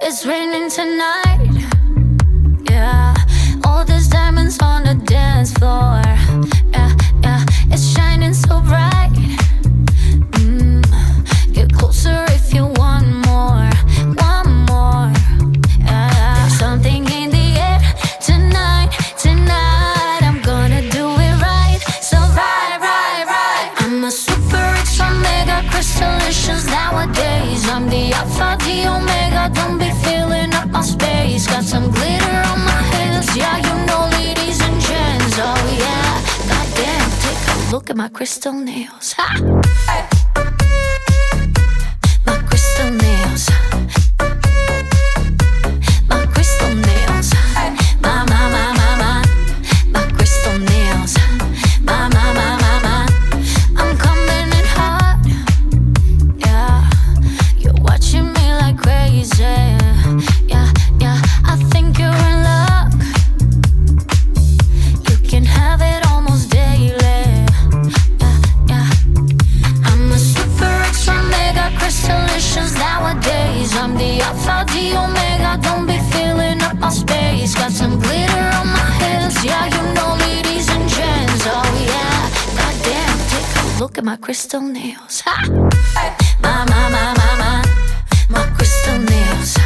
It's raining tonight, yeah. All these diamonds on the dance floor, yeah, yeah. It's shining so bright. Get closer if you want more, yeah. There's something in the air tonight, tonight. I'm gonna do it right, so right, right, right. I'm a super extra mega crystallicious nowadays. I'm the alpha, the omega. Don't be filling up my space. Got some glitter on my hands, yeah, you know, ladies and gents. Oh yeah, goddamn, take a look at my crystal nails. Ha! My crystal nails. My crystal nails. My crystal nails. My. I'm coming in hot, yeah. You're watching me like crazy, yeah, yeah. I think you're in luck. You can have it almost daily, yeah, yeah. I'm a super extra mega crystallicious nowadays. I'm the alpha, the omega. Don't be filling up my space. Got some glitter on my hands, yeah, you know, ladies and gents. Oh yeah, goddamn, take a look at my crystal nails. Ha! My crystal nails.